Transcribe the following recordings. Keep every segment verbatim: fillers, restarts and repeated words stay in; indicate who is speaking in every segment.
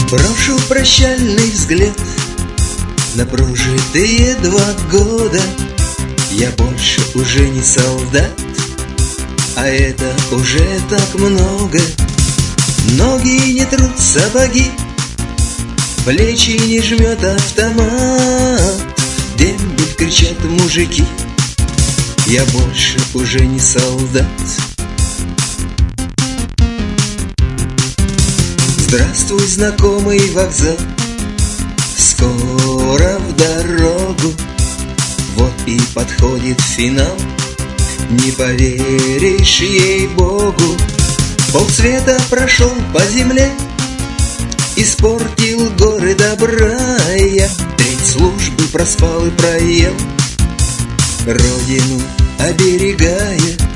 Speaker 1: Брошу прощальный взгляд на прожитые два года. Я больше уже не солдат, а это уже так много. Ноги не трут сапоги, плечи не жмет автомат. Дембель кричат мужики, я больше уже не солдат. Здравствуй, знакомый вокзал, скоро в дорогу. Вот и подходит финал, не поверишь, ей-богу. Полцвета прошел по земле, испортил горы добра я. Треть службы проспал и проел, родину оберегая.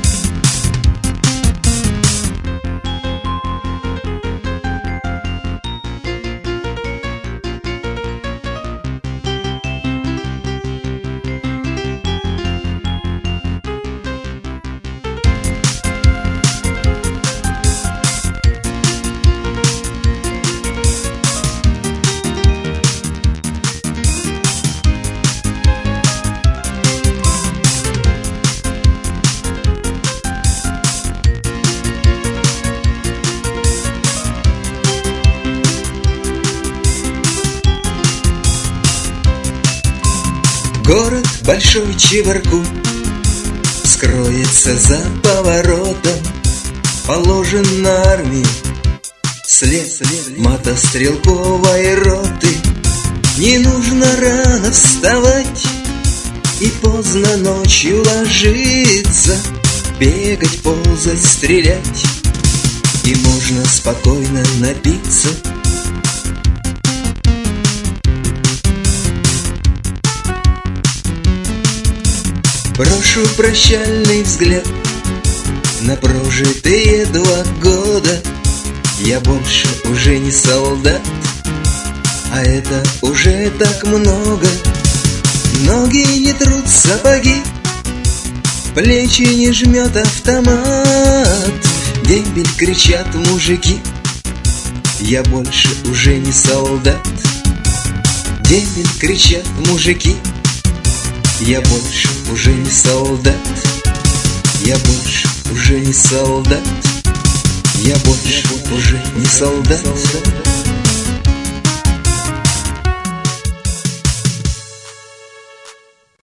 Speaker 1: Город большой Чебаркуль скроется за поворотом. Положен на армию след, след мотострелковой роты. Не нужно рано вставать и поздно ночью ложиться, бегать, ползать, стрелять, и можно спокойно напиться. Брошу прощальный взгляд на прожитые два года. Я больше уже не солдат, а это уже так много. Ноги не трут сапоги, плечи не жмет автомат. Дембель кричат мужики, я больше уже не солдат. Дембель кричат мужики, я больше уже не солдат. Я больше уже не солдат. Я больше уже не солдат.